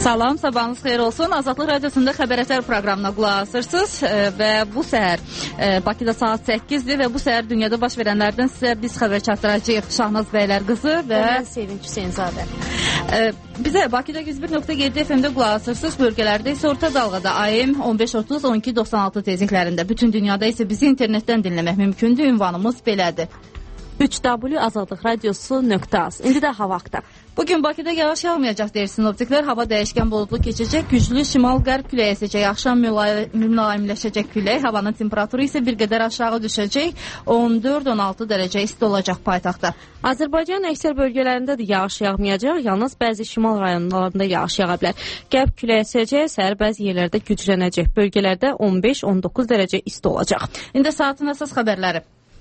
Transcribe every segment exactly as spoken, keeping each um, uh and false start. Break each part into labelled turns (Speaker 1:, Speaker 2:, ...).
Speaker 1: Salam, sabahınız xeyir olsun. Azadlıq Radiosunda Xəbər Ətər proqramına qulaq asırsınız və bu səhər Bakıda saat səkkizdir və bu səhər dünyada baş verənlərdən sizə biz xəbər çatdıracağıq. Şahnaz Bəylər qızı və
Speaker 2: Sevinç Hüseynzadə.
Speaker 1: Bizə Bakıda yüz bir nöqtə yeddi F M-də qulaq asırsınız. Bölgələrdə isə orta dalğada A M on beş otuz on iki doxsan altı tezliklərində. Bütün dünyada isə bizi internetdən dinləmək mümkündür. Ünvanımız belədir.
Speaker 2: üç w azadlıq radiosu nöqtə az. İndi də hava haqqında.
Speaker 1: Bugün Bakıda yağış yağmayacaq deyir sinoptiklər. Hava dəyişkən buludlu keçəcək. Güclü şimal-qərb küləyi əsəcək. Axşam mülayimləşəcək külək. Havanın temperaturu isə bir qədər aşağı düşəcək. on dörd on altı dərəcə isti olacaq paytaxtda.
Speaker 2: Azərbaycanın əksər bölgələrində də yağış yağmayacaq. Yalnız bəzi şimal rayonlarında yağış yağa bilər. Qərb küləyi əsəcək. Səhər bəzi yerlərdə güclənəcək. Bölgələrdə on beş on doqquz dərəcə isti olacaq.
Speaker 1: İndi saatın əsas xəbərləri.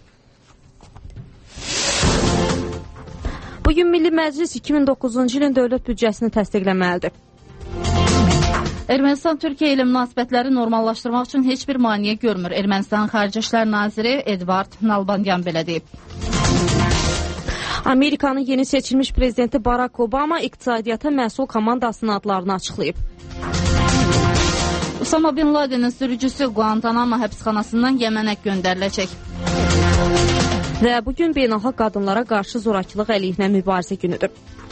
Speaker 2: Bugün Milli Məclis iki min doqquzuncu ilin dövlət büdcəsini təsdiqləməlidir.
Speaker 1: Ermənistan Türkiyə ilə münasibətləri normallaşdırmaq üçün heç bir maneə görmür. Ermənistan Xarici İşlər Naziri Edvard Nalbandyan belə deyib.
Speaker 2: Amerikanın yeni seçilmiş prezidenti Barack Obama iqtisadiyyata məsul komandasının adlarını açıqlayıb.
Speaker 1: Usama Bin Ladenin sürücüsü Guantanamo həbsxanasından Yəmənə göndəriləcək.
Speaker 2: Və bugün beynəlxalq qadınlara qarşı zorakılıq əleyhinə mübarizə günüdür.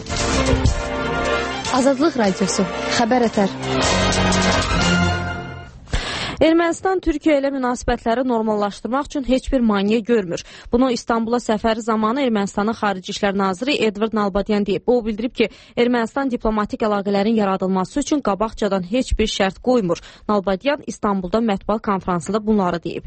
Speaker 3: Azadlıq Radiosu, Xəbər Ətər.
Speaker 2: Ermənistan Türkiyə ilə münasibətləri normallaşdırmaq üçün heç bir maneə görmür. Bunu İstanbula səfəri zamanı Ermənistanın Xarici İşlər Naziri Edvard Nalbandyan deyib. O bildirib ki, Ermənistan diplomatik əlaqələrin yaradılması üçün qabaqcadan heç bir şərt qoymur. Nalbandyan İstanbulda mətbuat konfransında bunları deyib.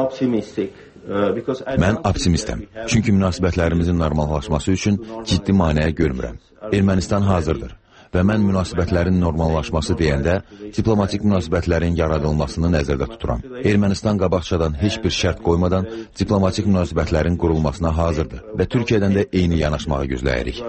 Speaker 4: Mən optimistəm. Çünki münasibətlərimizin normallaşması üçün ciddi maneə görmürəm. Ermənistan hazırdır. Və mən münasibətlərin normallaşması deyəndə diplomatik münasibətlərin yaradılmasını nəzərdə tuturam. Ermənistan qabaqcadan heç bir şərt qoymadan diplomatik münasibətlərin qurulmasına hazırdır və Türkiyədən də eyni yanaşmağı gözləyirik.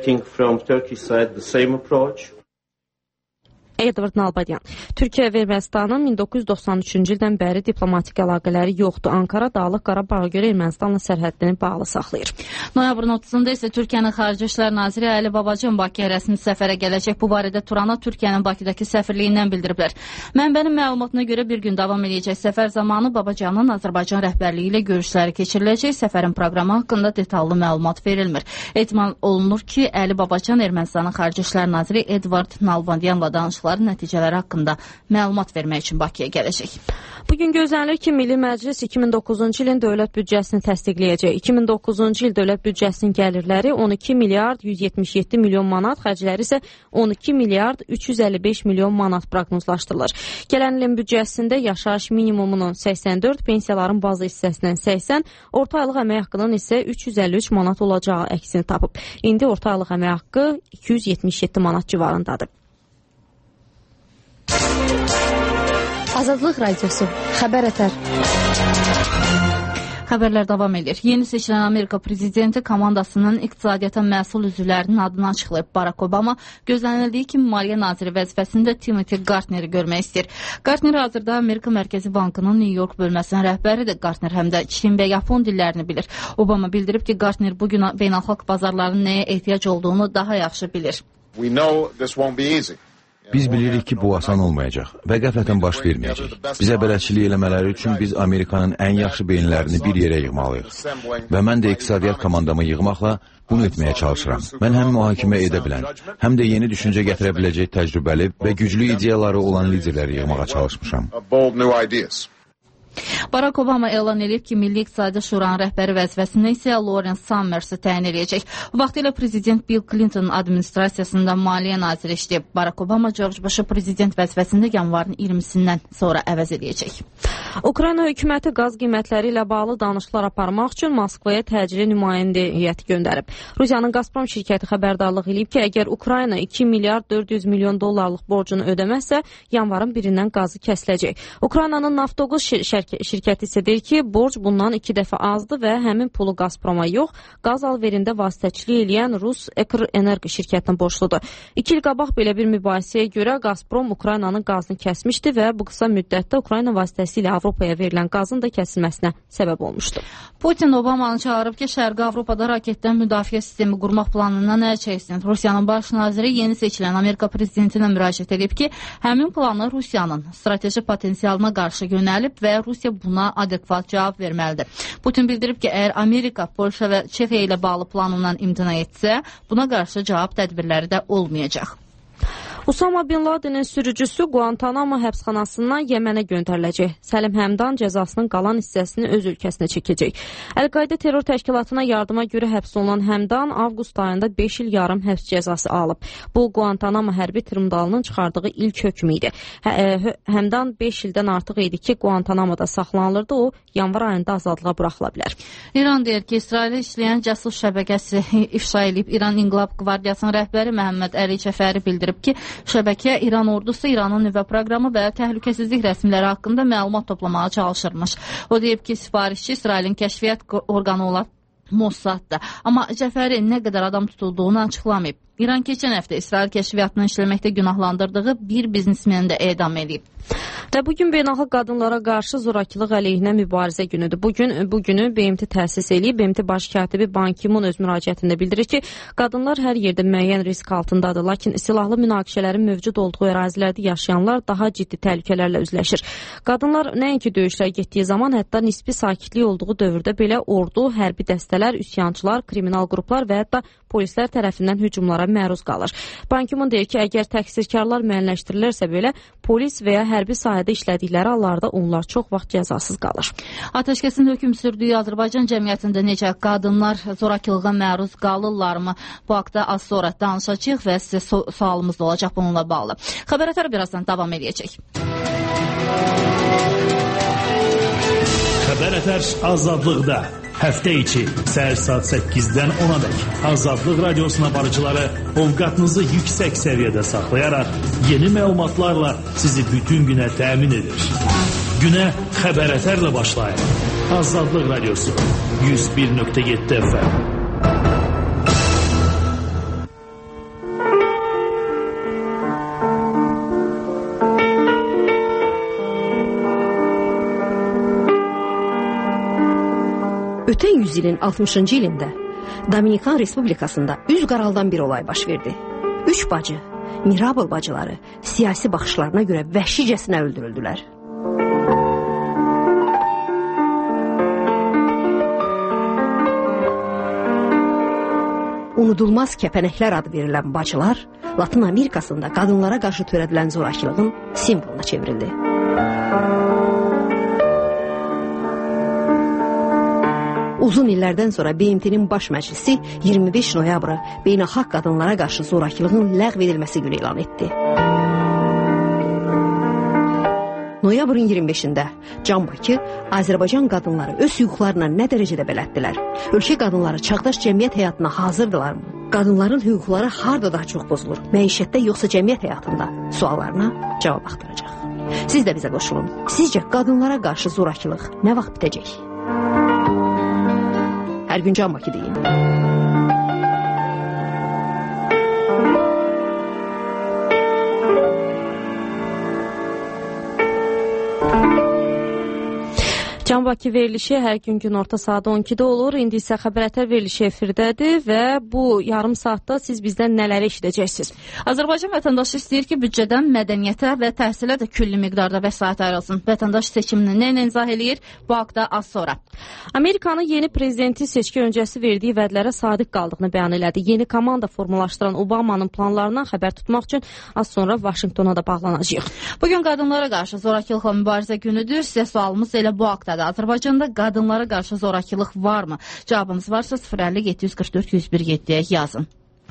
Speaker 2: Edvard Nalbandyan. Türkiyə və Ermənistanın min doqquz yüz doxsan üçüncü ildən bəri diplomatik əlaqələri yoxdur. Ankara Dağlıq Qarabağa görə Ermənistanla sərhədini bağlı saxlayır.
Speaker 1: Noyabrın otuzunda isə Türkiyənin Xarici İşlər Naziri Əli Babacan Bakıya rəsmi səfərə gələcək. Bu barədə Turana Türkiyənin Bakıdakı səfirliyindən bildiriblər. Mənbənin məlumatına görə bir gün davam edəcək səfər zamanı Babacanın Azərbaycan rəhbərliyi ilə görüşləri keçiriləcək. Səfərin proqramı haqqında detallı məlumat verilmir. Ehtimal olunur ki, Əli Babacan Ermənistanın Xarici İşlər Naziri Edvard Nalbandyanla danışır. Nəticələri haqqında məlumat vermək üçün Bakıya gələcək.
Speaker 2: Bugün gözlənilir ki, Milli Məclis iki min doqquzuncu ilin dövlət büdcəsini təsdiqləyəcək. iki min doqquzuncu il dövlət büdcəsinin gəlirləri on iki milyard yüz yetmiş yeddi milyon manat, xərcləri isə on iki milyard üç yüz əlli beş milyon manat proqnozlaşdırılır. Gələn ilin büdcəsində yaşayış minimumunun səksən dörd, pensiyaların bazı hissəsindən səksən, orta aylıq əmək haqqının isə üç yüz əlli üç manat olacağı əksini tapıb. İndi orta aylıq əmək haqqı iki yüz yetmiş yeddi manat civarındadır.
Speaker 3: Azadlıq Radiosu, Xəbər Ətər.
Speaker 1: Xəbərlər davam edir. Yeni seçilən Amerika prezidenti komandasının iqtisadiyyata məsul üzvlərinin adını açıqlayıb. Barack Obama gözlənildiyi kimi maliyyə naziri vəzifəsində Timothy Gartneri görmək istəyir. Gartner hazırda Amerika Mərkəzi Bankının New York bölməsinin rəhbəridir. Gartner həm də Çin və Yapon dillərini bilir. Obama bildirib ki, Gartner bugün beynəlxalq bazarların nəyə ehtiyac olduğunu daha yaxşı bilir.
Speaker 5: We know this won't be easy.
Speaker 4: Biz bilirik ki, bu asan olmayacaq və qəflətən baş verməyəcək. Bizə bələdçilik eləmələri üçün biz Amerikanın ən yaxşı beyinlərini bir yerə yığmalıyıq. Və mən də iqtisadiyyat komandamı yığmaqla bunu etməyə çalışıram. Mən həm mühakimə edə bilən, həm də yeni düşüncə gətirə biləcək təcrübəli və güclü ideyaları olan liderləri yığmağa çalışmışam.
Speaker 1: Barack Obama elan edib ki, Milli İqtisadi Şuranın rəhbəri vəzifəsində isə Lawrence Summersi təyin edəcək. Vaxtilə prezident Bill Clinton administrasiyasında maliyyə naziri işləyib. Barack Obama George Bush-u prezident vəzifəsində yanvarın iyirmisindən sonra əvəz edəcək.
Speaker 2: Ukrayna hökuməti qaz qiymətləri ilə bağlı danışıqlar aparmaq üçün Moskvaya təcili nümayəndə heyəti göndərib. Rusiyanın Gazprom şirkəti xəbərdarlıq edib ki, əgər Ukrayna iki milyard dörd yüz milyon dollarlıq borcunu ödəməzsə, yanvarın birindən qazı kəsiləcək. Ukraynanın Naftogaz şirkəti şirkəti isə deyir ki, borc bundan iki dəfə azdır və həmin pulu Gazproma yox, qaz alverində vasitəçilik eləyən Rus Ekrenergo şirkətinə borcludur. İki il qabaq belə bir mübahisəyə görə Gazprom Ukraynanın qazını kəsmişdi və bu qısa müddətdə Ukrayna vasitəsilə Avropaya verilən qazın da kəsilməsinə səbəb olmuşdu.
Speaker 1: Putin Obamanı çağırıb ki, Şərqi Avropada raketdən müdafiə sistemi qurmaq planından əl çəksin. Rusiyanın baş naziri yeni seçilən Amerika prezidentinə müraciət edib ki, həmin planı Rusiyanın strateji potensialına qarşı yönəlib və Rusiya buna adekvat cavab verməlidir. Putin bildirib ki, əgər Amerika, Polşa və Çexiya ilə bağlı planından imtina etsə, buna qarşı cavab tədbirləri də olmayacaq.
Speaker 2: Usama Bin Ladenin sürücüsü Guantanamo həbsxanasından Yəmənə göndəriləcək. Səlim Həmdan cəzasının qalan hissəsini öz ölkəsinə çəkəcək. Əl-Qayda terror təşkilatına yardıma görə həbs olunan Həmdan avqust ayında beş il yarım həbs cəzası alıb. Bu, Guantanamo hərbi tribunalının çıxardığı ilk hökmü idi. Hə, Həmdan beş ildən artıq idi ki, Guantanamoda saxlanılırdı, o yanvar ayında azadlığa buraxıla bilər.
Speaker 1: İran deyir ki, İsrail'e işləyən casus şəbəkəsi ifşa edib. İran İnqilab Qvardiyasının rəhbəri Məhəmməd Əli Cəfəri bildirib ki, şəbəkə İran ordusu İranın nüvə proqramı və təhlükəsizlik rəsmləri haqqında məlumat toplamağa çalışırmış. O deyib ki, sifarişçi İsrailin kəşfiyyat orqanı olan Mossaddır. Amma Cəfəri nə qədər adam tutulduğunu açıqlamayıb. İran keçən həftə İsrail kəşfiyyatının işləməkdə günahlandırdığı bir biznesmeni də edam edib.
Speaker 2: Və bugün beynəlxalq qadınlara qarşı zorakılıq əleyhinə mübarizə günüdür. Bugün bu günü B M T təsis eləyib. B M T baş katibi Ban Ki-moon öz müraciətində bildirir ki, qadınlar hər yerdə müəyyən risk altındadır, lakin silahlı münaqişələrin mövcud olduğu ərazilərdə yaşayanlar daha ciddi təhlükələrlə üzləşir. Qadınlar nəinki döyüşlərə getdiyi zaman, hətta nisbi sakitlik olduğu dövrdə belə ordu, hərbi dəstələr, üsyançılar, kriminal qruplar və hətta polislər tərəfindən hücumlara məruz qalır. Ban Ki-moon deyir ki, əgər təqsirkarlar müəyyənləşdirilirsə belə, polis və ya hərbi sahədə işlədikləri hallarda onlar çox vaxt cəzasız qalır.
Speaker 1: Atəşkəsin hökm sürdüyü Azərbaycan cəmiyyətində necə qadınlar zorakılığa məruz qalırlarmı? Bu haqda az sonra danışacağıq və sizə sualımız da olacaq bununla bağlı. Xəbər birazdan davam edəcək.
Speaker 6: Xəbər Ətər azadlıqda. Həftə içi səhər saat səkkizdən ona dək Azadlıq Radiosuna barıcıları ovqatınızı yüksək səviyyədə saxlayaraq yeni məlumatlarla sizi bütün günə təmin edir. Günə Xəbər Ətərlə başlayın. Azadlıq Radiosu yüz bir nöqtə yeddi F M.
Speaker 7: Ötən yüzyılın altmışıncı ilində Dominikan Respublikasında üz qaraldan bir olay baş verdi. Üç bacı, Mirabel bacıları siyasi baxışlarına görə vəhşicəsinə öldürüldülər. Unudulmaz kəpənəklər adı verilən bacılar Latın Amerikasında qadınlara qarşı törədilən zorakılığın simvoluna çevrildi. Uzun illərdən sonra B M T'nin baş məclisi iyirmi beş noyabrı beynəlxalq qadınlara qarşı zorakılığın ləğv edilməsi günü elan etdi. Noyabrın iyirmi beşində Can Bakı Azərbaycan qadınları öz hüquqlarına nə dərəcədə bələddirlər? Ölkə qadınları çağdaş cəmiyyət həyatına hazırdırlarmı? Qadınların hüquqları harda daha çox pozulur? Məişətdə yoxsa cəmiyyət həyatında? Suallarına cavab axtaracaq. Siz də bizə qoşulun. Sizcə qadınlara qarşı zorakılıq nə vaxt bitəcək? Hər gün Can Bakı deyin.
Speaker 2: Can Bakı verilişi hər gün gün orta saat on ikidə olur. İndi isə Xəbər Ətər verilişi efirdədir və bu yarım saatda siz bizdən nələri eşidəcəksiniz?
Speaker 1: Azərbaycan vətəndaşı istəyir ki, büdcədən mədəniyyətə və təhsilə də külli miqdarda vəsait ayrılsın. Vətəndaş seçimini nə ilə izah eləyir? Bu haqda az sonra.
Speaker 2: Amerikanın yeni prezidenti seçki öncəsi verdiyi vədlərə sadiq qaldığını bəyan elədi. Yeni komanda formalaşdıran Obamanın planlarından xəbər tutmaq üçün az sonra Vaşinqtona da bağlanacağıq.
Speaker 1: Bugün qadınlara qarşı zorakılıqla mübarizə günüdür. Sizə sualımız elə bu haqdadır. Azərbaycanda qadınlara qarşı zorakılıq varmı? Cavabınız varsa sıfır əlli yeddi yüz qırx dörd yüz bir yeddiyə yazın.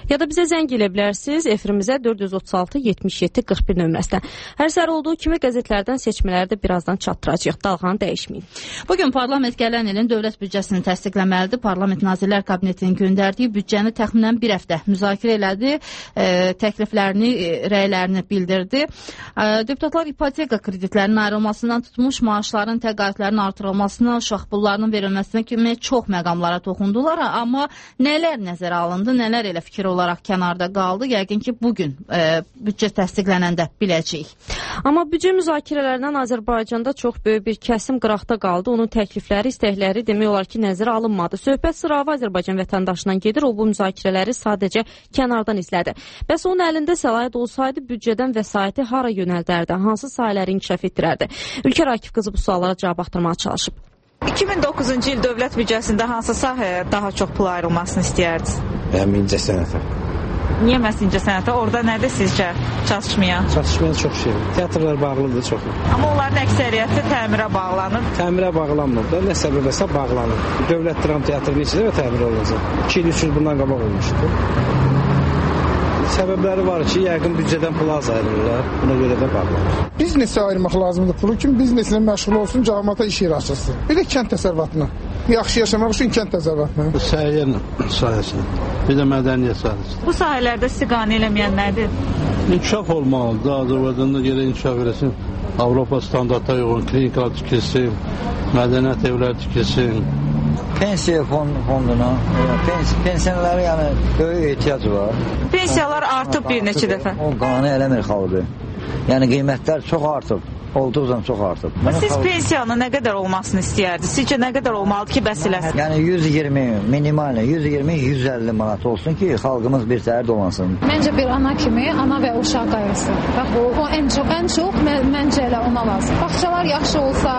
Speaker 2: Ya da bizə zəng elə bilərsiniz efirimizə dörd yüz otuz altı yetmiş yeddi qırx bir nömrəsindən. Hər səhər olduğu kimi qəzetlərdən seçmələri də birazdan çatdıracağıq. Dalğanı dəyişməyin.
Speaker 1: Bugün parlament gələn ilin dövlət büdcəsini təsdiqləməlidir. Parlament Nazirlər Kabinetinin göndərdiyi büdcəni təxminən bir həftə müzakirə elədi, e, təkliflərini, e, rəylərini bildirdi. E, deputatlar ipoteka kreditlərinin ayrılmasından tutmuş maaşların, təqaüdlərin artırılmasına, uşaq pullarının verilməsinə kimi çox məqamlara toxundular. Amma nələr nəzərə alındı, nələr elə fikir olaraq kənarda qaldı? Yəqin ki, bugün e, büdcə təsdiqlənəndə biləcəyik.
Speaker 2: Amma büdcə müzakirələrindən Azərbaycanda çox böyük bir kəsim qıraqda qaldı. Onun təklifləri, istəkləri demək olar ki, nəzərə alınmadı. Söhbət sıravi Azərbaycan vətəndaşından gedir. O bu müzakirələri sadəcə kənardan izlədi. Bəs onun əlində səlahiyyət olsaydı büdcədən vəsaiti hara yönəldərdi? Hansı sahələri inkişaf etdirərdi? Ülkər Akif qızı bu suallara cavab axtarmağa çalışıb.
Speaker 8: iki min doqquzuncu il dövlət büdcəsində hansı sahəyə daha çox pul ayrılmasını istəyərdiniz?
Speaker 9: Həm incəsənətə.
Speaker 8: Niyə məhz incəsənətə? Orada nədir sizcə çatışmayan?
Speaker 9: Çatışmayan çox şey. Teatrlar bağlıdır çox.
Speaker 8: Amma onların əksəriyyəti təmirə bağlanır.
Speaker 9: Təmirə bağlanmır da, nə səbəbəsə bağlanır. Dövlət Dram Teatrının içində və təmir olacaq. iki il üç il bundan qabaq olmuşdur. Səbəbləri var ki, yəqin büdcədən pul az ayrılırlar. Buna görə də bağlanır.
Speaker 10: Biznesə ayırmaq lazımdır pulu ki, biznesinə məşğul olsun, cəmiyyətə iş yeri açılsın. Bir də kənd təsərrüfatına. Yaxşı yaşamaq üçün kənd təsərrüfatına.
Speaker 11: Səhiyyə sahəsi, bir də mədəniyyət sahəsi.
Speaker 8: Bu sahələrdə sizi qane eləməyən nədir?
Speaker 11: İnkişaf olmalıdır. Azərbaycanda gərək inkişaf eləsin. Avropa standartına uyğun klinikalar tikilsin, mədəniyyət evləri tikilsin.
Speaker 12: Pensiya fonduna, pens pensiyalara yəni böyük ehtiyac var.
Speaker 8: Pensiyalar artıb bir neçə dəfə.
Speaker 12: O qane eləmir xalqı. Yəni qiymətlər çox artıb. Olduqca çox artıb.
Speaker 8: Siz pensiyanın nə qədər olmasını istəyirdiniz? Sizcə nə qədər olmalıdır ki, bəs eləsin?
Speaker 12: Yəni yüz iyirmi, minimal yüz iyirmi yüz əlli manat olsun ki, xalqımız bir səhər dolansın.
Speaker 3: Məncə bir ana kimi ana və uşaq qayğısı. Bax o, o ən çox, ən çox mən, məncə elə ona lazım. Bağçalar yaxşı olsa,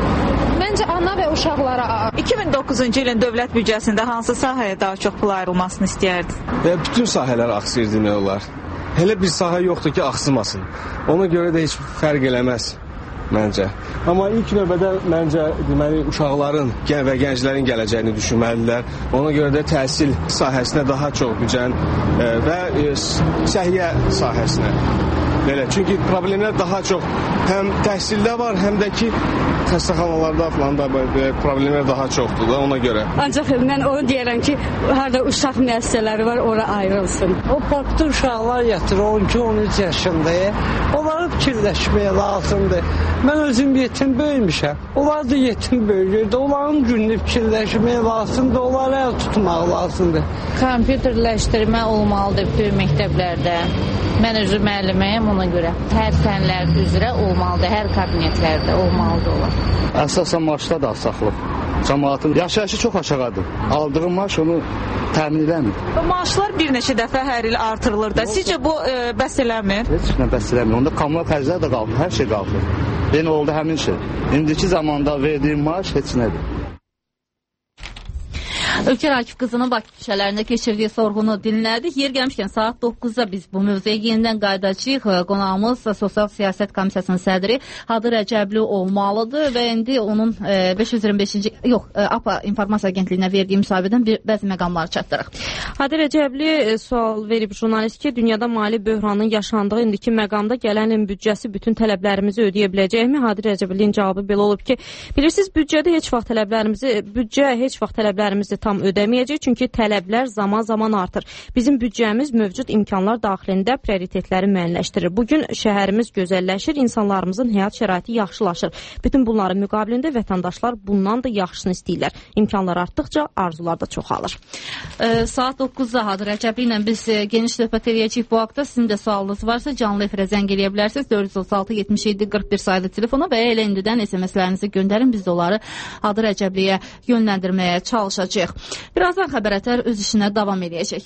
Speaker 3: məncə ana və uşaqlara.
Speaker 8: iki min doqquzuncu ilin dövlət büdcəsində hansı sahəyə daha çox pul ayrılmasını istəyirdiniz?
Speaker 13: Və bütün sahələr axsayır demək olar. Elə bir sahə yoxdur ki, axsımasın. Ona görə də heç fərq eləməz məncə. Amma ilk növbədə məncə deməli uşaqların və gənclərin gələcəyini düşünməlidirlər. Ona görə də təhsil sahəsinə daha çox büdcən və səhiyyə sahəsinə. Belə, çünki problemlər daha çox həm təhsildə var, həm də ki xəstəxanalarda falan da problemlər daha çoxdur da ona görə.
Speaker 14: Ancaq mən onu deyirəm ki, harada uşaq müəssisələri var, ora ayrılsın.
Speaker 15: O parkda uşaqlar yatır, on iki on üç yaşında. Onları fikirləşməyə lazımdır. Mən özüm yetim böyümüşəm. Onlar da yetim böyüyürdü. Onların gününü fikirləşməyə lazımdır, onları əl tutmaq lazımdır.
Speaker 16: Kompüterləşdirmə olmalıdır bütün məktəblərdə. Mən özüm müəlliməyəm ona görə. Hər fənlər üzrə olmalıdır, hər kabinetlərdə olmalıdır olar.
Speaker 11: Əsasən maaşlar da aşağılıq. Cəmaatın yaşayışı çox aşağıdır. Aldığı maaş onu təmin edəmir.
Speaker 8: Maaşlar bir neçə dəfə hər il artırılır da. Sizcə bu e, bəs eləmir?
Speaker 11: Heç nə bəs eləmir. Onda kommunal xərclər də qaldı, hər şey qaldı. Yenə oldu həmin şey. İndiki zamanda verdiyim maaş heç nədir.
Speaker 1: Ülkər Akif qızının Bakı küçələrində keçirdiyi sorğunu dinlədik. Yer gəlmişkən saat doqquzda biz bu mövzuya yenidən qayıdacağıq. Qonağımız Sosial Siyasət Komissiyasının sədri Hadı Rəcəbli olmalıdır və indi onun beş yüz iyirmi beşinci yox, APA İnformasiya Agentliyinə verdiyi müsahibədən bir bəzi məqamları çatdırıq.
Speaker 2: Hadı Rəcəbli sual verib jurnalist ki, dünyada mali böhranın yaşandığı indiki məqamda gələn ilin büdcəsi bütün tələblərimizi ödəyə biləcəkmi? Hadı Rəcəblinin cavabı belə olub ki, bilirsiniz, büdcədə heç vaxt tələblərimizi, büdcə heç vaxt tələblərimizi tam ödəməyəcək, çünki tələblər zaman-zaman artır. Bizim büdcəmiz mövcud imkanlar daxilində prioritetləri müəyyənləşdirir. Bugün şəhərimiz gözəlləşir, insanlarımızın həyat şəraiti yaxşılaşır. Bütün bunların müqabilində vətəndaşlar bundan da yaxşısını istəyirlər. İmkanlar artdıqca arzular da çoxalır.
Speaker 1: E, saat doqquzda Hadı Rəcəbli ilə biz geniş söhbət edəcəyik bu haqda. Sizin də sualınız varsa canlı efirə zəng eləyə bilərsiniz. dörd yüz otuz altı yetmiş yeddi qırx bir saylı telefona və elə indidən S M S-lərinizi göndərin. Biz də onları Hadı Rəcəbliyə yönləndirməyə çalışacağıq. Birazdan xəbərətər öz işinə davam edəcək.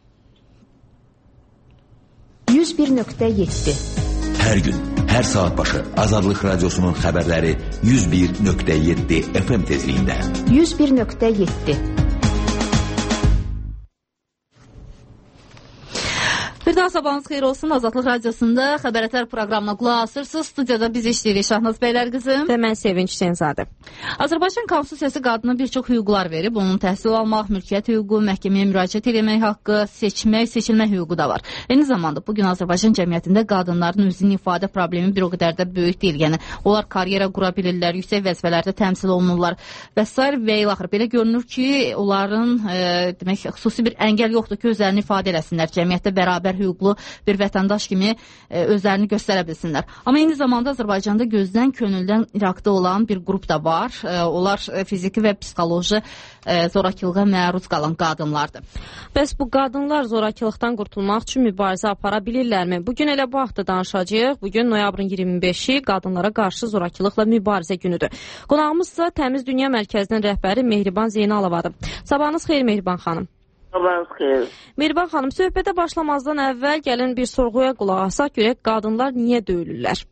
Speaker 17: yüz bir nöqtə yeddi
Speaker 4: Hər gün, hər saat başı Azadlıq Radiosunun xəbərləri yüz bir nöqtə yeddi F M tezliyində.
Speaker 17: yüz bir nöqtə yeddi
Speaker 1: Bir daha sabahınız xeyir olsun. Azadlıq Radiosunda Xəbərətər proqramına qulaq asırsınız. Studiyada biz işləyirik Şahnaz bəylər qızım.
Speaker 2: Və mən Sevinç Senzadə.
Speaker 1: Azərbaycan Konstitusiyası qadına bir çox hüquqlar verib. Onun təhsil almaq, mülkiyyət hüququ, məhkəməyə müraciət etmək haqqı, seçmək, seçilmə hüququ da var. Eyni zamanda bugün Azərbaycan cəmiyyətində qadınların özünün ifadə problemi bir o qədər də böyük deyil. Yəni onlar karyera qura bilirlər, yüksək vəzifələrdə təmsil olunurlar və s. və ilaxır. Belə görünür ki, onların e, demək xüsusi bir əngəl yoxdur ki, özlərini ifadə eləsinlər. Cəmiyyətdə bərabər hüquqlu bir vətəndaş kimi e, özlərini göstərə bilsinlər. Amma eyni zamanda Azərbaycanda gözdən könüldən iraqda olan bir qrup da var. E, onlar e, fiziki və psixoloji e, zorakılığa məruz qalan qadınlardır.
Speaker 2: Bəs bu qadınlar zorakılıqdan qurtulmaq üçün mübarizə apara bilirlərmi? Bugün elə bu haqda danışacağıq. Bugün noyabrın iyirmi beşi qadınlara qarşı zorakılıqla mübarizə günüdür. Qonağımızsa Təmiz Dünya Mərkəzinin rəhbəri Mehriban Zeynalovadır. Sabahınız xeyir Mehriban xanım.
Speaker 18: Sabahınız xeyir.
Speaker 2: Mehriban xanım, söhbətə başlamazdan əvvəl gəlin bir sorğuya qulaq asaq, görək qadınlar niyə döyülürlər?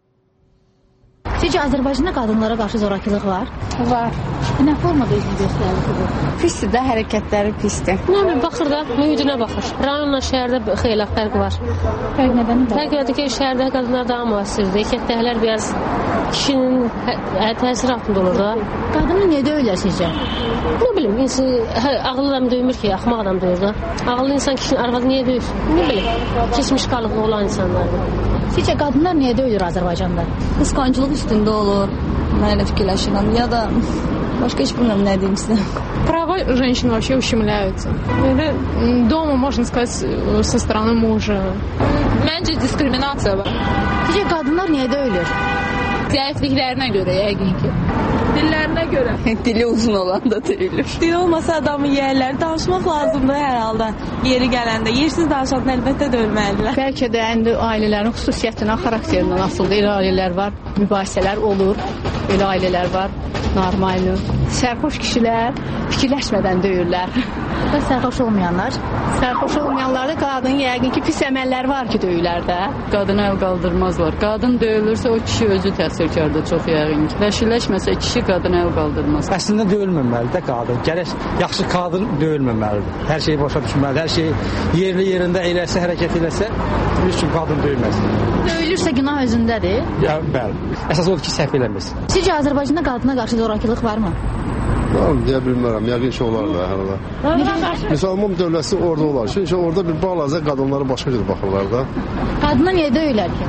Speaker 19: Sizcə Azərbaycanda qadınlara qarşı zorakılıq var?
Speaker 14: Var.
Speaker 19: Nə formada özünü göstərir ki bu?
Speaker 14: Pisdir də, hərəkətləri pisdir. Nə baxır da, mühüdünə baxır. Rayonla şəhərdə xeyli fərq var.
Speaker 19: Fərq nədən?
Speaker 14: Fərq nədir ki, şəhərdə qadınlar daha müasirdir. Erkəklər biraz kişinin təsir altında olur da.
Speaker 19: Qadını niyə döyürlər sizcə?
Speaker 14: Nə bilim, insan, ağıllı adam döymür ki, axmaq adam döyür da. Ağıllı insan kişinin arvadı niyə döyür? Nə bilim, keçmiş qalıqlı olan insanlardır.
Speaker 19: Sizcə qadınlar niyə döyülür Azərbaycanda?
Speaker 20: Qısqancılıq üstündə olur, mən elə fikirləşirəm. Ya da başqa heç bilmirəm nə deyim sizə.
Speaker 3: Права женщин вообще ущемляются. Это дома, можно сказать, со стороны мужа.
Speaker 19: Məncə diskriminasiya var. Sizcə qadınlar niyə döyülür?
Speaker 3: Zəifliklərinə görə yəqin ki. Dillərinə görə.
Speaker 20: Dili uzun olan da döyülür. Dil olmasa adamı yerlər. Danışmaq lazımdır hər halda. Yeri gələndə. Yersiz danışan əlbəttə döyülməlidirlər.
Speaker 19: Bəlkə də indi ailələrin xüsusiyyətinə, xarakterindən asılıdır. Elə ailələr var, mübahisələr olur. Elə ailələr var, normaldır. Sərxoş kişilər fikirləşmədən döyürlər. Və sərxoş olmayanlar? Sərxoş olmayanlarda qadın yəqin ki, pis əməllər var ki, döyürlər də.
Speaker 21: Qadını əl qaldırmazlar. Qadın döyülürsə o kişi özü təqsirkardır çox yəqin ki. Vəşiləşməsə kişi qadını əl qaldırmaz.
Speaker 9: Əslində döyülməməlidir qadın. Gərək yaxşı qadın döyülməməlidir. Hər şeyi başa düşməlidir. Hər şey yerli yerində eləsə, hərəkət eləsə, bir üçün qadın döyülməsin.
Speaker 19: Döyülürsə günah özündədir?
Speaker 9: Ya, bəli. Əsas odur ki, səhv eləməsin.
Speaker 19: Sizcə Azərbaycanda qadına qarşı zorakılıq varmı?
Speaker 22: Tamam, deyə bilmərəm. Yəqin ki, olar da hər halda. Müsəlman dövləsi orada olar ki, orada bir balaca qadınları başqa cür baxırlar da.
Speaker 19: Qadına niyə döyürlər ki?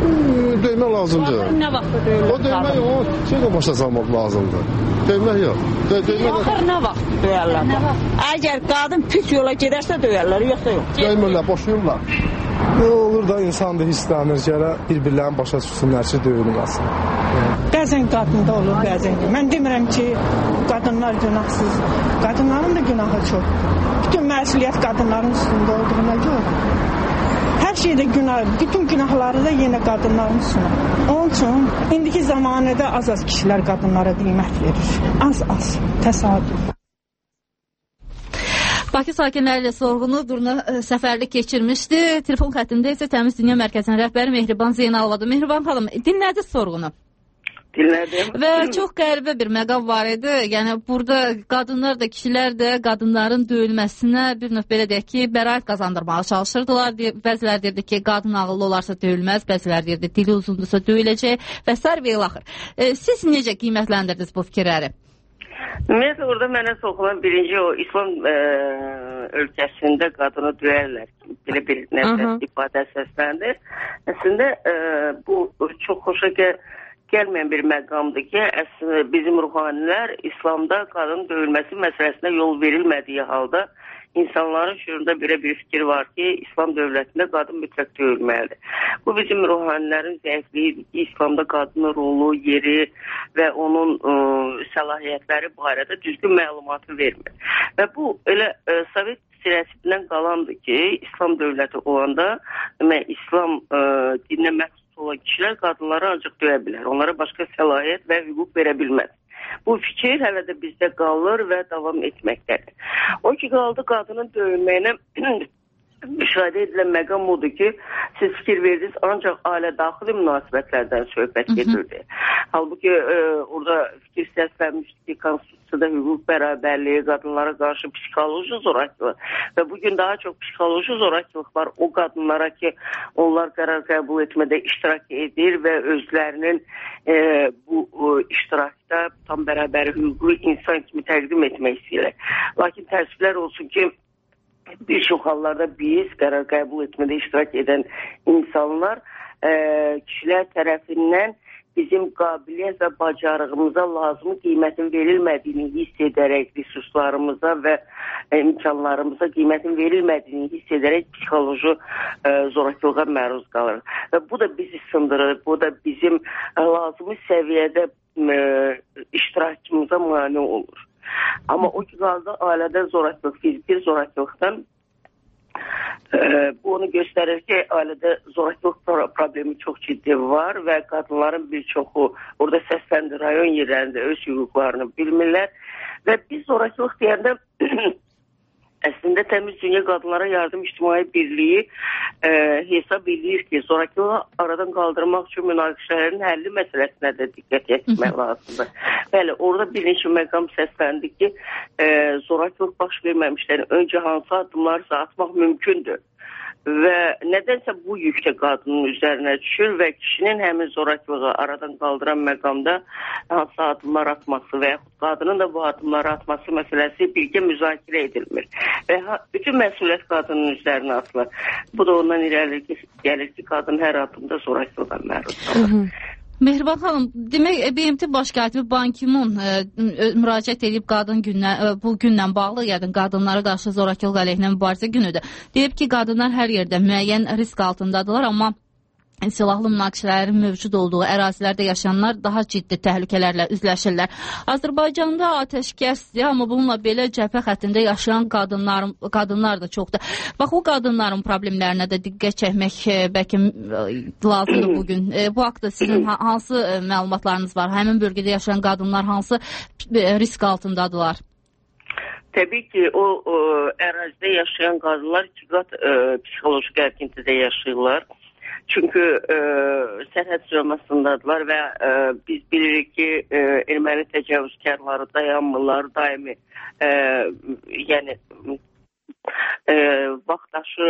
Speaker 22: Döymə lazımdır.
Speaker 14: Nə vaxt döyürlər?
Speaker 22: O döymə yox, o şey də başa salmaq lazımdır. Döymə yox.
Speaker 14: Axır nə vaxt döyərlər? Əgər qadın pis yola gedərsə döyərlər, yoxsa yox?
Speaker 22: Döymürlər, boşuyurlar.
Speaker 23: Ne olur da insan da hisslenir, gələ bir-birlərini başa düşsünlər ki, döyülməsin.
Speaker 24: Bəzən qadında olur, bəzən. Mən demirəm ki, qadınlar günahsız. Qadınların da günahı çox. Bütün məsuliyyət qadınların üstündə olduğuna görə. Hər şeydə günah, bütün günahları da yenə qadınların üstünə. Onun üçün indiki zamanədə az-az kişilər qadınlara qiymət verir. Az-az, təsadüf.
Speaker 1: Bakı sakinləri ilə sorğunu Durna səfərlik keçirmişdi. Telefon xəttində isə Təmiz Dünya Mərkəzinin rəhbəri Mehriban Zeynalovadır. Mehriban xanım, dinlədi sorğunu?
Speaker 18: Dinlədim.
Speaker 1: Və çox qəribə bir məqam var idi. Yəni burada qadınlar da, kişilər də qadınların döyülməsinə bir növ belə deyək ki, bəraət qazandırmağa çalışırdılar. Bəziləri deyirdi ki, qadın ağıllı olarsa döyülməz, bəziləri deyirdi dili uzundursa döyüləcək və sair və ilaxır. E, siz necə qiymətləndirdiniz bu fikirləri?
Speaker 18: Ümumiyyətlə, orada mənə soxulan birinci o İslam e, ölkəsində qadını döyərlər. Belə bir nəfəs ifadə səsləndir. Əslində, e, bu çox xoşa gəl gəlməyən bir məqamdır ki, əslində bizim ruhanilər İslamda qadın döyülməsi məsələsinə yol verilmədiyi halda insanların şuurunda belə bir fikir var ki, İslam dövlətində qadın mütləq döyülməlidir. Bu bizim ruhanilərin zəifliyidir ki, İslamda qadının rolu, yeri və onun ə, səlahiyyətləri barədə düzgün məlumatı vermir. Və bu elə ə, Sovet siyasətindən qalandır ki, İslam dövləti olanda demək, İslam ə, dininə məxsus olan kişilər qadınları ancaq döyə bilər. Onlara başqa səlahiyyət və hüquq verə bilməz. Bu fikir hələ də bizdə qalır və davam etməkdədir. O ki, qaldı qadının döyülməyinə müşahidə edilən məqam odur ki, siz fikir verdiniz, ancaq ailə daxili münasibətlərdən söhbət gedirdi. Halbuki e, orada fikir səslənmişdi ki, konstitusiyada hüquq bərabərliyi, qadınlara qarşı psixoloji zorakılıq və bugün daha çox psixoloji zorakılıq var o qadınlara ki, onlar qərar qəbul etmədə iştirak edir və özlərinin e, bu e, iştirakda tam bərabər hüququ insan kimi təqdim etmək istəyirlər. Lakin təəssüflər olsun ki, bir çox hallarda biz qərar qəbul etmədə iştirak edən insanlar e, kişilər tərəfindən bizim qabiliyyət və bacarığımıza lazımı qiymətin verilmədiyini hiss edərək, resurslarımıza və imkanlarımıza qiymətin verilmədiyini hiss edərək psixoloji e, zorakılığa məruz qalır. Və bu da bizi sındırır, bu da bizim e, lazımı səviyyədə e, iştirakçımıza mane olur. Amma o ki qaldı ailədə zorakılıq, fiziki zorakılıqdan Ee, bu onu göstərir ki, ailədə zorakılıq problemi çox ciddi var və qadınların bir çoxu orada səsləndi, rayon yerlərində öz hüquqlarını bilmirlər və biz zorakılıq deyəndə əslində Təmiz Dünya Qadınlara Yardım İctimai Birliyi e, hesab edir ki, zorakılığı aradan qaldırmaq üçün münaqişələrin həlli məsələsinə də diqqət etmək lazımdır. Bəli, orada bir neçə məqam səsləndi ki, e, zorakılıq baş verməmişlərin öncə hansı addımlarsa atmaq mümkündür. Və nədənsə bu yük də qadının üzərinə düşür və kişinin həmin zorakılığı aradan qaldıran məqamda hansı adımlar atması və yaxud qadının da bu adımları atması məsələsi birgə müzakirə edilmir. Və bütün məsuliyyət qadının üzərinə atılır. Bu da ondan irəli gəlir ki, qadın hər adımda zorakılığa məruz qalır.
Speaker 1: Mehriban xanım, demək B M T baş katibi Ban Ki-moon e, müraciət edib qadın günlə, e, bu günlə bağlı, yəni qadınlara qarşı zorakılıq əleyhinə mübarizə günüdür. Deyib ki, qadınlar hər yerdə müəyyən risk altındadılar, amma silahlı münaqişələrin mövcud olduğu ərazilərdə yaşayanlar daha ciddi təhlükələrlə üzləşirlər. Azərbaycanda atəşkəsdir, amma bununla belə cəbhə xəttində yaşayan qadınlar, qadınlar da çoxdur. Bax, o qadınların problemlərinə də diqqət çəkmək bəlkə lazımdır bugün. Bu haqda sizin hansı məlumatlarınız var? Həmin bölgədə yaşayan qadınlar hansı risk altındadılar?
Speaker 18: Təbii ki, o, o ərazidə yaşayan qadınlar iki qat e, psixoloji gərgintidə yaşayırlar. Çünki e, sərhəd zonasindadılar və e, biz bilirik ki, e, erməni təcavüzkarları dayanmırlar, daimi e, yəni e, vaxtaşı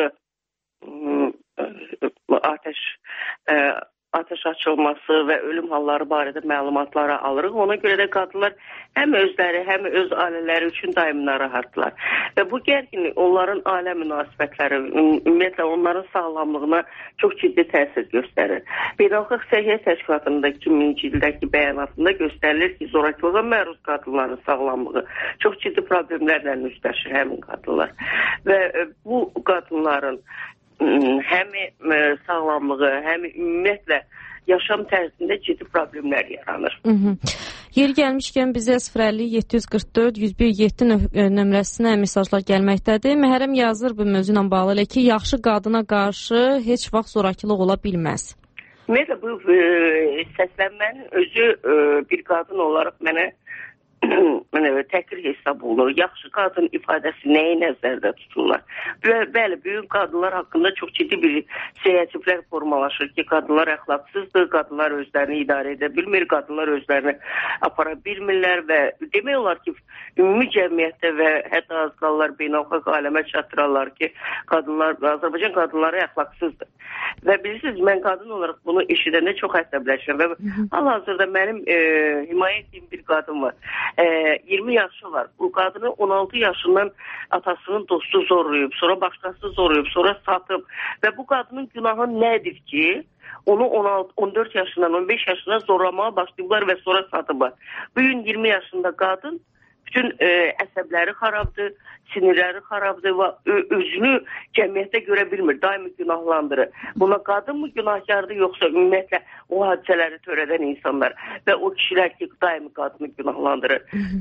Speaker 18: e, ateş e, ateş açılması və ölüm halları barədə məlumatları alırıq. Ona görə də qadınlar həm özləri, həm öz ailələri üçün daim narahatlar. Və bu gərginlik onların ailə münasibətləri, ümumiyyətlə onların sağlamlığına çox ciddi təsir göstərir. Beynəlxalq Səhiyyə Təşkilatının da iki minci ildəki bəyanatında göstərilir ki, zorakılığa məruz qadınların sağlamlığı çox ciddi problemlərlə üzləşir həmin qadınlar. Və bu qadınların həm sağlamlığı, həm ümumiyyətlə yaşam tərzində ciddi problemlər yaranır.
Speaker 2: Hı -hı. Yeri gəlmişkən bizə sıfır əlli yeddi yüz qırx dörd yüz bir yeddi nömrəsinə mesajlar gəlməkdədir. Məhərrəm yazır bu mövzu ilə bağlı elə ki, yaxşı qadına qarşı heç vaxt zorakılıq ola bilməz.
Speaker 18: Ümumiyyətlə bu e, səslənmənin özü e, bir qadın olaraq mənə təkrir hesab olunur. Yaxşı qadın ifadəsi nəyi nəzərdə tuturlar? Bəli, böyük qadınlar haqqında çox ciddi bir stereotiplər formalaşır ki, qadınlar əxlaqsızdır, qadınlar özlərini idarə edə bilmir, qadınlar özlərini apara bilmirlər və demək olar ki, ümumi cəmiyyətdə və hətta az qallar beynəlxalq aləmə çatdırarlar ki, qadınlar, Azərbaycan qadınları əxlaqsızdır. Və bilirsiniz, mən qadın olaraq bunu eşidəndə çox əsəbləşirəm və hal-hazırda mənim e, himayə etdiyim bir qadın var. E, iyirmi yaşı var. Bu qadını on altı yaşından atasının dostu zorlayıb, sonra başqası zorlayıb, sonra satıb və bu qadının günahı nədir ki, onu on altı on dörd yaşından on beş yaşına zorlamaya başlayıblar və sonra satıblar. Bugün iyirmi yaşında qadın bütün e, əsəbləri xarabdır, sinirləri xarabdır və özünü cəmiyyətdə görə bilmir, daimi günahlandırır. Buna qadın mı günahkardır, yoxsa ümumiyyətlə o hadisələri törədən insanlar və o kişilər ki, daimi qadını günahlandırır.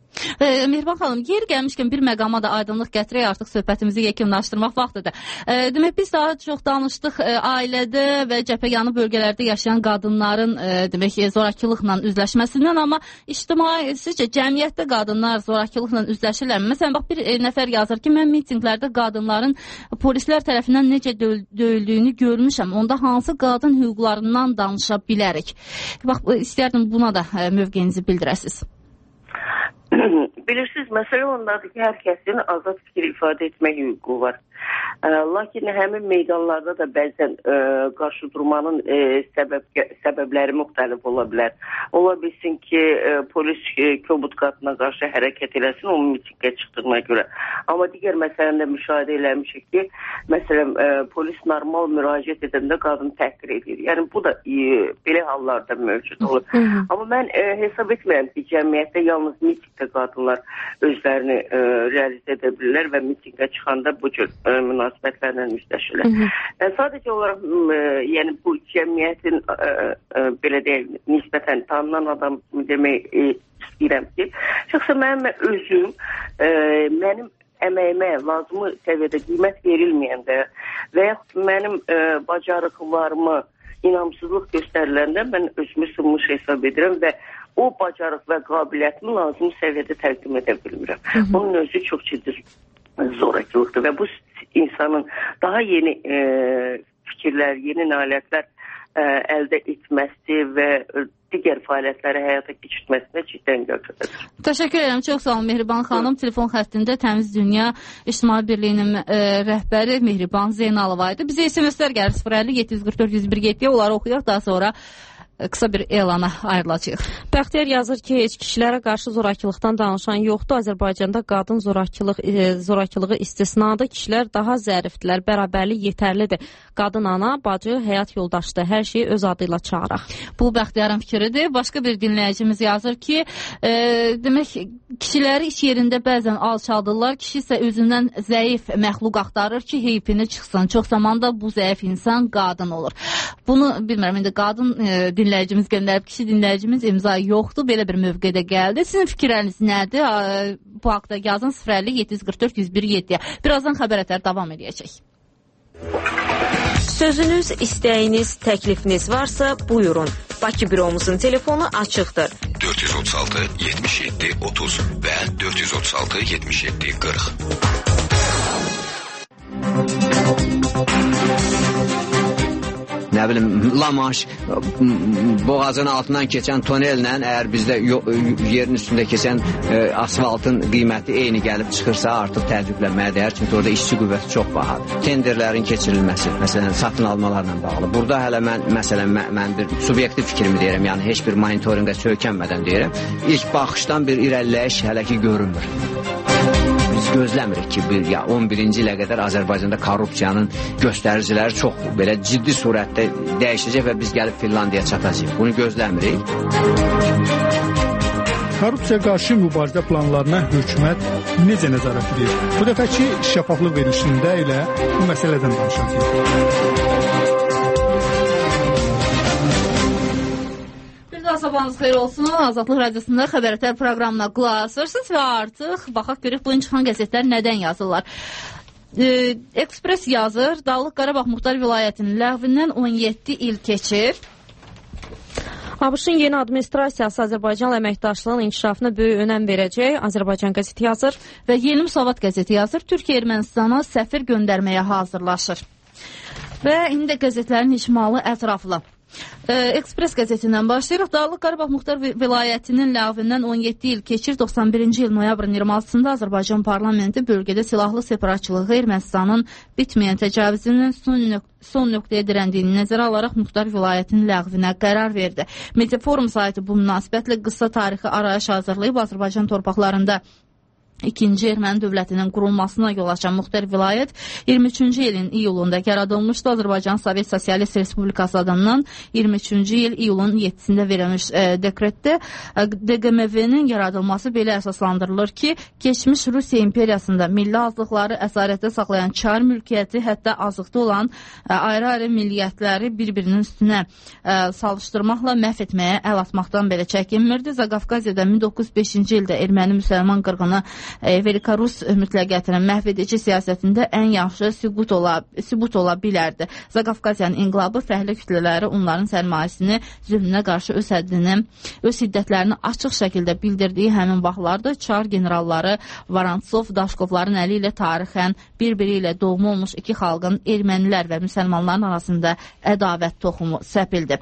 Speaker 1: E, Mehriban xanım, yer gəlmişkən bir məqama da aydınlıq gətirək, artıq söhbətimizi yekunlaşdırmaq vaxtıdır. E, demək, biz daha çox danışdıq e, ailədə və cəbhəyanı bölgələrdə yaşayan qadınların e, demək, zorakılıqla üzləşməsindən, amma ictimai, sizcə cəmiyyətdə qadınlar zorakılıqla üzləşirlər. Məsələn, bax, bir e, nəfər yazır ki, mən mitinqlərdə qadınların polislər tərəfindən necə dö döyüldüyünü görmüşəm. Onda hansı qadın hüquqlarından danışa bilərik? Bax, istərdim buna da e, mövqeyinizi bildirəsiniz.
Speaker 18: Bilirsiniz, məsələ ondadır ki, hər kəsin azad fikir ifadə etmək hüququ var. Ə, lakin həmin meydanlarda da bəzən ə, qarşı durmanın ə, səbəb, səbəbləri müxtəlif ola bilər. Ola bilsin ki, ə, polis ə, kobud qadına qarşı hərəkət eləsin, onun mitingə çıxdığına görə. Amma digər məsələndə müşahidə eləmişik ki, məsələn, ə, polis normal müraciət edəndə qadını təhqir edir. Yəni, bu da ə, belə hallarda mövcud olur. Amma mən ə, hesab etmirəm ki, cəmiyyətdə yalnız mitingdə qadınlar özlərini ə, realizə edə bilirlər və mitingə çıxanda bu cür ə, münasibətlərlə üzləşirlər. Yəni, sadəcə olaraq ə, yəni, bu cəmiyyətin ə, ə, belə deyək, nisbətən tanınan adam demək ə, istəyirəm ki, şəxsən mənim özüm, ə, mənim əməyimə lazımı səviyyədə qiymət verilməyəndə və yaxud mənim ə, bacarıqlarımı inamsızlıq göstəriləndə mən özümü sınmış hesab edirəm və o bacarıq və qabiliyyətimi lazım səviyyədə təqdim edə bilmirəm. Bunun özü çox ciddi zorakılıqdır və bu insanın daha yeni e, fikirlər, yeni nailiyyətlər e, əldə etməsi və digər fəaliyyətləri həyata keçirtməsinə ciddən görkədir.
Speaker 1: Təşəkkür edirəm. Çox sağ olun Mehriban xanım. Telefon xəttində Təmiz Dünya İctimai Birliyinin e, rəhbəri Mehriban Zeynalova idi. Bizə S M S-lər gəlir sıfır əlli yeddi yüz qırx dörd yüz bir yeddi. Onları oxuyaq, daha sonra qısa bir elana ayrılacaq.
Speaker 2: Bəxtiyar yazır ki, heç kişilərə qarşı zorakılıqdan danışan yoxdur. Azərbaycanda qadın zorakılıq, e, zorakılığı istisnadır. Kişilər daha zərifdirlər, bərabərlik yetərlidir. Qadın ana, bacı, həyat yoldaşdır. Hər şeyi öz adı ilə çağıraq.
Speaker 1: Bu Bəxtiyarın fikridir. Başqa bir dinləyicimiz yazır ki, e, demək, kişiləri iş yerində bəzən alçaldırlar. Kişi isə özündən zəif məxluq axtarır ki, heyfini çıxsın. Çox zamanda bu zəif insan qadın olur. Bunu bilmirəm, indi qadın e, dinləyicimiz göndərib, kişi dinləyicimiz imza yoxdur, belə bir mövqedə gəldi. Sizin fikirləriniz nədir? Bu haqda yazın sıfır əlli yeddi yüz qırx dörd yüz bir yeddi. Birazdan xəbərətlər davam edəcək.
Speaker 2: Sözünüz, istəyiniz, təklifiniz varsa buyurun. Bakı büromuzun telefonu açıqdır.
Speaker 5: dörd yüz otuz altı yetmiş yeddi otuz və dörd yüz otuz altı yetmiş yeddi qırx.
Speaker 6: Nə bilim, Lamaş, boğazın altından keçən tonellə əgər bizdə yerin üstündə keçən e, asfaltın qiyməti eyni gəlib çıxırsa, artıq təəccüblənməyə dəyər. Çünki orada işçi qüvvəti çox bahadır. Tenderlərin keçirilməsi, məsələn, satın almalarla bağlı. Burada hələ mən, məsələn, mən, mən bir subyektiv fikrimi deyirəm, yəni heç bir monitorinqə söykənmədən deyirəm. İlk baxışdan bir irəliləyiş hələ ki görünmür. Biz gözləmirik ki, bir, ya on birinci ilə qədər Azərbaycanda korrupsiyanın göstəriciləri çox belə ciddi surətdə dəyişəcək və biz gəlib Finlandiyaya çatacaq. Bunu gözləmirik.
Speaker 7: Korrupsiya qarşı mübarizə planlarına hökumət necə nəzarət edir? Bu dəfəki şəffaflıq verilişində ilə bu məsələdən danışacağıq.
Speaker 1: Sabahınız xeyir olsun. Azadlıq Radiosunda xəbərətlər proqramına qulaq asırsınız və artıq baxaq görək bu gün çıxan qəzetlər nədən yazırlar. E, Ekspres yazır, Dağlıq Qarabağ Muxtar Vilayətinin ləğvindən on yeddi il keçib.
Speaker 2: ABŞ-ın yeni administrasiyası Azərbaycanla əməkdaşlığın inkişafına böyük önəm verəcək. Azərbaycan qəzeti yazır.
Speaker 1: Və Yeni Müsavat qəzeti yazır, Türkiyə Ermənistana səfir göndərməyə hazırlaşır. Və indi qəzetlərin icmalı ətraflı. Ekspres qəzetindən başlayırıq. Dağlıq Qarabağ Muxtar Vilayətinin ləğvindən on yeddi il keçir. doxsan birinci il noyabrın iyirmi altısında Azərbaycan parlamenti bölgədə silahlı separatçılığı Ermənistanın bitməyən təcavüzünün son, nök son nöqtəyə dirəndiyini nəzərə alaraq Muxtar Vilayətinin ləğvinə qərar verdi. Mediaforum saytı bu münasibətlə qısa tarixi arayış hazırlayıb Azərbaycan torpaqlarında İkinci erməni dövlətinin qurulmasına yol açan muxtar vilayət iyirmi üçüncü ilin iyulunda yaradılmışdı. Azərbaycan Sovet Sosialist Respublikası adından iyirmi üçüncü il iyulun yeddisində verilmiş e, dekretdə e, D Q M V-nin yaradılması belə əsaslandırılır ki, geçmiş Rusiya imperiyasında milli azlıqları əsarətdə saxlayan çar mülkiyyəti, hətta azlıqda olan e, ayrı-ayrı milliyyətləri bir-birinin üstünə e, salışdırmaqla məhv etməyə əl atmaqdan belə çəkinmirdi. Zaqafqaziyada min doqquz yüz beşinci ildə erməni-müsəlman qırğını Velika-Rus mütləqiyyətinin məhv edici siyasətində ən yaxşı sübut ola, sübut ola bilərdi. Zaqafqaziyanın inqilabı fəhlə kütlələri onların sərmayəsini zülmünə qarşı öz həddini, öz hiddətlərini açıq şəkildə bildirdiyi həmin vaxtlarda çar generalları Varantsov, Daşkovların əli ilə tarixən bir-biri ilə doğma olmuş iki xalqın ermənilər və müsəlmanların arasında ədavət toxumu səpildi.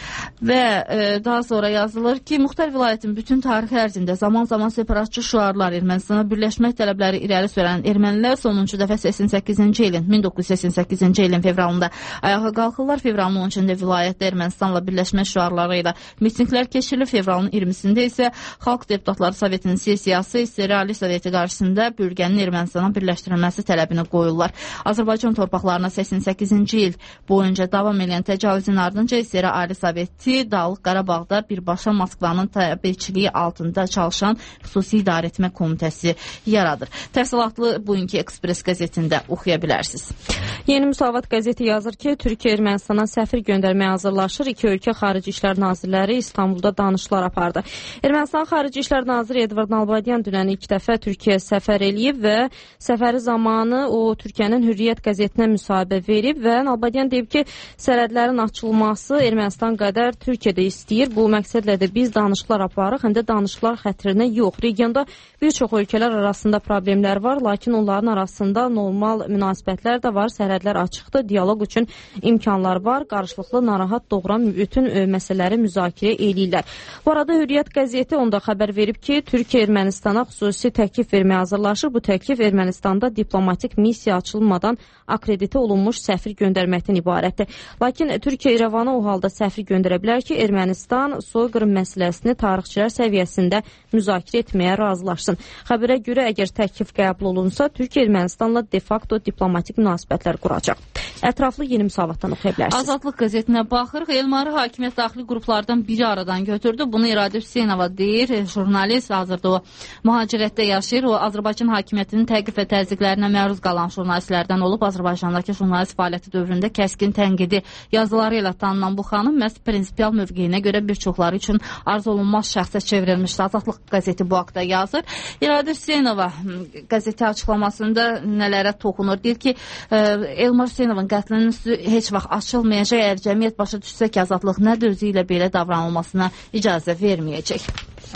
Speaker 1: Və e, daha sonra yazılır ki, muxtar vilayətin bütün tarixi ərzində zaman-zaman separatçı şüarlar, Ermənistana birləşmək tələbləri irəli sürən ermənilər sonuncu dəfə səksən səkkizinci ilin min doqquz yüz səksən səkkizinci ilin fevralında ayağa qalxırlar. Fevralın on üçündə vilayətdə Ermənistanla birləşmə şüarları ilə mitinglər keçirilir. Fevralın iyirmisində isə Xalq Deputatları Sovetinin sessiyası İstireali Soveti qarşısında bölgənin Ermənistana birləşdirilməsi tələbini qoyurlar. Azərbaycan torpaqlarına səksən səkkizinci il boyunca davam edən təcavüzün ardınca İstireali Soveti Dağlıq Qarabağda birbaşa Moskvanın təbəçiliyi altında çalışan xüsusi idarə etmə komitəsi yaradır. Təfsilatlı bugünkü Ekspres qəzetində oxuya bilərsiniz.
Speaker 2: Yeni Müsavat qəzeti yazır ki, Türkiyə Ermənistana səfir göndərməyə hazırlaşır. İki ölkə Xarici İşlər Nazirləri İstanbulda danışıqlar apardı. Ermənistan Xarici İşlər Naziri Edvard Nalbandyan dünən ilk dəfə Türkiyəyə səfər eləyib və səfəri zamanı o Türkiyənin Hürriyyət qəzetinə müsahibə verib və Nalbandyan deyib ki, sərhədlərin açılması Ermənistan qədər Türkiyədə istəyir. Bu məqsədlə də biz danışıqlar aparırıq, həm də danışıqlar xətrinə yox. Regionda bir çox ölkələr arasında problemlər var, lakin onların arasında normal münasibətlər də var. Sərhədlər açıqdır, dialoq üçün imkanlar var, qarşılıqlı narahat doğuran bütün məsələləri müzakirə eləyirlər. Bu arada Hürriyyət qəzeti onda xəbər verib ki, Türkiyə Ermənistana xüsusi təklif verməyə hazırlaşır. Bu təklif Ermənistanda diplomatik missiya açılmadan akreditə olunmuş səfir göndərməkdən ibarətdir. Lakin Türkiyə İrəvana o halda səfir göndərə bilər ki, Ermənistan soyqırım məsələsini tarixçilər səviyyəsində müzakirə etməyə razılaşsın. Xəbərə görə əgər təklif qəbul olunsa, Türkiyə Ermənistanla de facto diplomatik münasibətlər quracaq. Ətraflı Yeni Müsavatdan oxuya bilərsiniz.
Speaker 1: Azadlıq qəzetinə baxırıq. Elmarı hakimiyyət daxili qruplardan biri aradan götürdü. Bunu İradə Hüseynova deyir. Jurnalist hazırda o mühacirətdə yaşayır. O Azərbaycan hakimiyyətinin təqib və təzyiqlərinə məruz qalan jurnalistlərdən olub. Azərbaycandakı jurnalist fəaliyyəti dövründə kəskin tənqidi yazıları ilə tanınan bu xanım məhz prinsipial mövqeyinə görə bir çoxları üçün arzu olunmaz şəxsə çevrilmişdir. Azadlıq qəzeti bu haqda yazır. İradə Hüseynova qəzeti açıqlamasında nələrə toxunur? Deyir ki, Elmar Hüseynovun qətlinin üstü heç vaxt açılmayacaq, əgər cəmiyyət başa düşsə ki, azadlıq nədir, özü ilə belə davranılmasına icazə verməyəcək.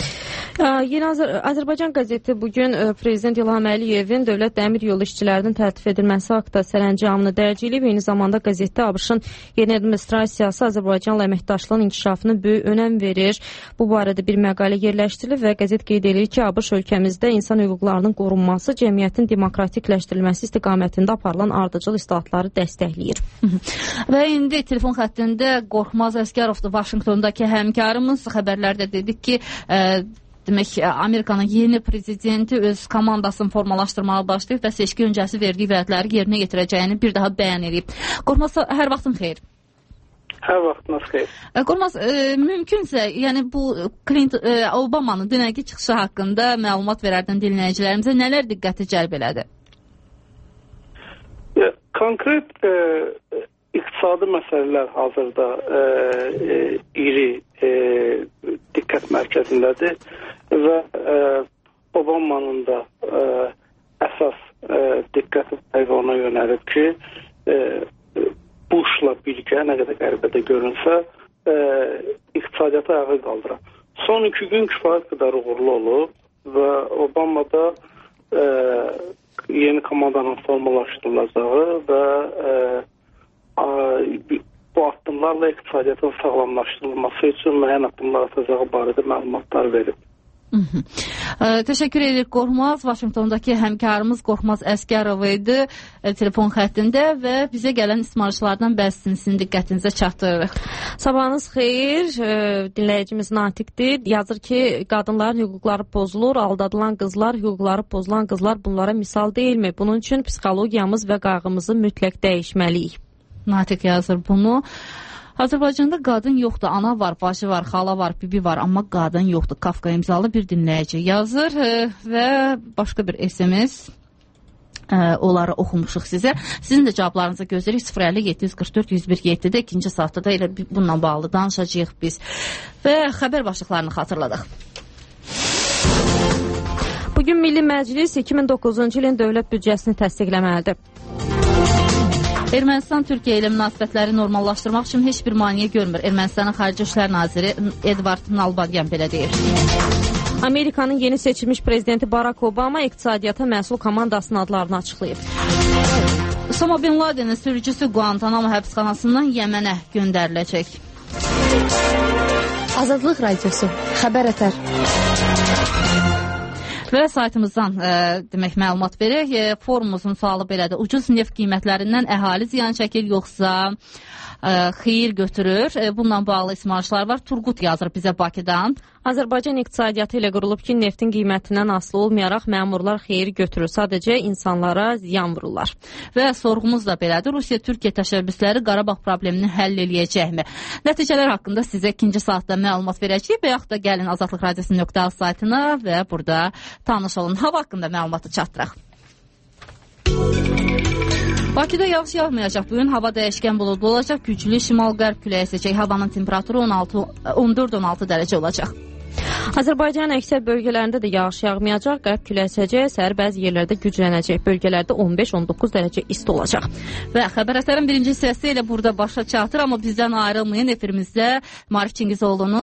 Speaker 2: Yeni Azər Azərbaycan qəzeti bugün Prezident İlham Əliyevin dövlət dəmir yolu işçilərinin təltif edilməsi haqda sərəncamını dərc edib. Eyni zamanda qəzetdə ABŞ-ın yeni administrasiyası Azərbaycanla əməkdaşlığın inkişafına böyük önəm verir. Bu barədə bir məqalə yerləşdirilib və qəzet qeyd edir ki, ABŞ ölkəmizdə insan hüquqlarının qorunması, cəmiyyətin demokratikləşdirilməsi istiqamətində aparılan ardıcıl islahatları dəstəkləyir.
Speaker 1: Və indi telefon xəttində Qorxmaz Əsgərovdur, Vaşinqtondakı həmkarımız. Xəbərlərdə dedik ki, ə, demək, Amerikanın yeni prezidenti öz komandasını formalaşdırmağa başlayıb və seçki öncəsi verdiyi vədləri yerinə yetirəcəyini bir daha bəyan edib. Qorxmaz, hər vaxtın xeyir.
Speaker 10: Hər vaxtınız xeyir.
Speaker 1: Qorxmaz, e, mümkünsə, yəni bu Clinton, e, Obamanın dünənki çıxışı haqqında məlumat verərdən dinləyicilərimizə nələr diqqəti cəlb elədi?
Speaker 10: Ya, konkret e, iqtisadi məsələlər hazırda e, e, iri e, diqqət mərkəzindədir və e, Obamanın da e, əsas e, diqqəti ona yönəlib ki, e, Bush'la birgə, nə qədər qəribə görünsə, e, iqtisadiyyatı ayağa qaldırar. Son iki gün kifayət qədər uğurlu olub və Obama da e, yeni komandanın formalaşdırılacağı və e, a, bu addımlarla iqtisadiyyatın sağlamlaşdırılması üçün müəyyən addımlar atacağı barədə məlumatlar verib.
Speaker 1: Ə, təşəkkür edirik Qorxmaz. Vaşinqtondakı həmkarımız Qorxmaz Əskərov idi ə, telefon xəttində və bizə gələn ismarışlardan bəzisini sizin diqqətinizə çatdırırıq.
Speaker 2: Sabahınız xeyir. Ə, dinləyicimiz Natiqdir. Yazır ki, qadınların hüquqları pozulur, aldadılan qızlar, hüquqları pozulan qızlar bunlara misal deyilmi? Bunun üçün psixologiyamız və qayğımızı mütləq dəyişməliyik.
Speaker 1: Natiq yazır bunu. Azərbaycanda qadın yoxdur, ana var, bacı var, xala var, bibi var, amma qadın yoxdur. Kafka imzalı bir dinləyici yazır və başqa bir S M S onları oxumuşuq sizə. Sizin də cavablarınızı gözləyirik. sıfır əlli yeddi yüz qırx dörd yüz bir yeddidə ikinci saatda da elə bununla bağlı danışacağıq biz. Və xəbər başlıqlarını xatırladıq.
Speaker 2: Bugün Milli Məclis iki min doqquzuncu ilin dövlət büdcəsini təsdiqləməlidir.
Speaker 1: Ermənistan Türkiyə ilə münasibətləri normallaşdırmaq üçün heç bir maneə görmür. Ermənistanın Xarici İşlər Naziri Edvard Nalbandyan belə deyir.
Speaker 2: Amerikanın yeni seçilmiş prezidenti Barack Obama iqtisadiyyata məsul komandasının adlarını açıqlayıb.
Speaker 1: Osama Bin Ladenin sürücüsü Guantanamo həbsxanasından Yəmənə göndəriləcək.
Speaker 12: Azadlıq Radiosu, xəbər ətər.
Speaker 1: Və saytımızdan ə, demək məlumat verək. E, forumumuzun sualı belədir. Ucuz neft qiymətlərindən əhali ziyan çəkir, yoxsa ə, xeyir götürür? E, bununla bağlı ismarışlar var. Turqut yazır bizə Bakıdan.
Speaker 2: Azərbaycan iqtisadiyyatı ilə qurulub ki, neftin qiymətindən asılı olmayaraq məmurlar xeyir götürür. Sadəcə insanlara ziyan vururlar.
Speaker 1: Və sorğumuz da belədir. Rusiya-Türkiyə təşəbbüsləri Qarabağ problemini həll eləyəcəkmi? Nəticələr haqqında sizə ikinci saatda məlumat verəcəyik və yaxud da gəlin azadlıq radiosu nöqtə az saytına və burada tanış olun. Hava haqqında məlumatı çatdıraq. Bakıda yağış yağmayacaq. Bugün hava dəyişkən buludlu olacaq. Güclü şimal-qərb küləyi əsəcək. Havanın temperaturu on dörd on altı dərəcə olacaq.
Speaker 2: Azərbaycanın əksər bölgələrində də yağış yağmayacaq. Qərb küləyi əsəcək. Səhər bəzi yerlərdə güclənəcək. Bölgələrdə on beş on doqquz dərəcə isti olacaq.
Speaker 1: Və xəbər əsərin birinci hissəsi ilə burada başa çatır, amma bizdən ayrılmayın. Efirimizdə Maarif Çingizoğlu'nun